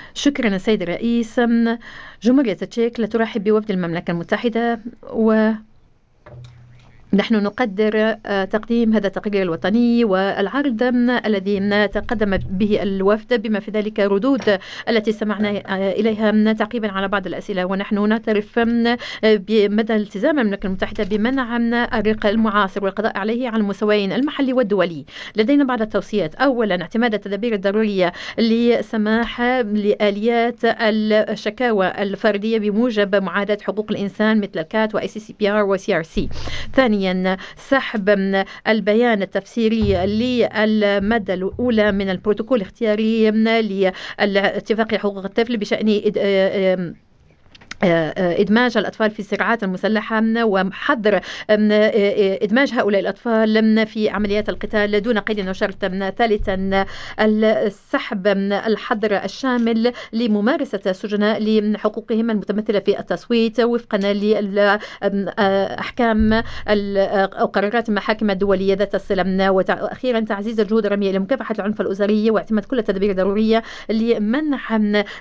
شكرا السيد الرئيس. جمهورية التشيك لا ترحب بوفد المملكة المتحدة، نحن نقدر تقديم هذا التقرير الوطني والعرض الذي تقدم به الوفد، بما في ذلك ردود التي استمعنا إليها تعقيبا على بعض الأسئلة. ونحن نعترف بمدى التزام المملكة المتحدة بمنع الرق المعاصر والقضاء عليه على المستويين المحلي والدولي. لدينا بعض التوصيات: أولا، اعتماد التدابير الضرورية لسماح لآليات الشكاوى الفردية بموجب معاهدة حقوق الإنسان مثل الكات وICCPR وCRC. ثانيا، سحب البيان التفسيري للمادة الأولى من البروتوكول الاختياري لاتفاقية حقوق الطفل بشأن إدماج الأطفال في الصراعات المسلحة وحظر إدماج هؤلاء الأطفال في عمليات القتال دون قيد وشرط. ثالثا، السحب الحظر الشامل لممارسة السجناء لحقوقهم المتمثلة في التصويت وفقا لأحكام أو قرارات المحاكم الدولية ذات الصلة. وأخيرا، تعزيز الجهود الرامية لمكافحة العنف الأسري واعتماد كل التدابير الضرورية لمنح